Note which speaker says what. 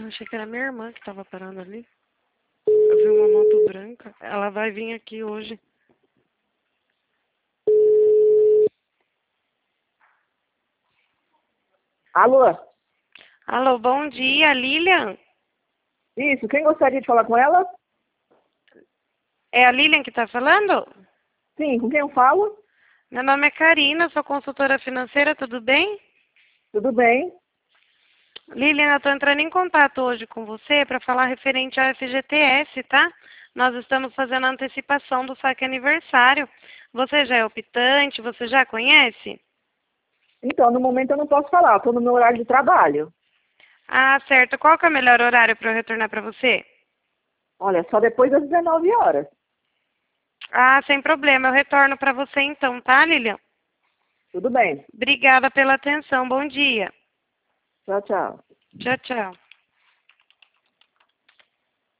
Speaker 1: Achei que era minha irmã que estava parando ali. Eu vi uma moto branca. Ela vai vir aqui hoje.
Speaker 2: Alô?
Speaker 1: Alô, bom dia, Lilian?
Speaker 2: Isso, quem gostaria de falar com ela?
Speaker 1: É a Lilian que está falando?
Speaker 2: Sim, com quem eu falo?
Speaker 1: Meu nome é Karina, sou consultora financeira, tudo bem?
Speaker 2: Tudo bem?
Speaker 1: Lilian, eu estou entrando em contato hoje com você para falar referente ao FGTS, tá? Nós estamos fazendo a antecipação do saque aniversário. Você já é optante? Você já conhece?
Speaker 2: Então, no momento eu não posso falar, estou no meu horário de trabalho.
Speaker 1: Ah, certo. Qual que é o melhor horário para eu retornar para você?
Speaker 2: Olha, só depois das 19 horas.
Speaker 1: Ah, sem problema. Eu retorno para você então, tá, Lilian?
Speaker 2: Tudo bem.
Speaker 1: Obrigada pela atenção. Bom dia.
Speaker 2: Tchau, tchau.
Speaker 1: Tchau, tchau.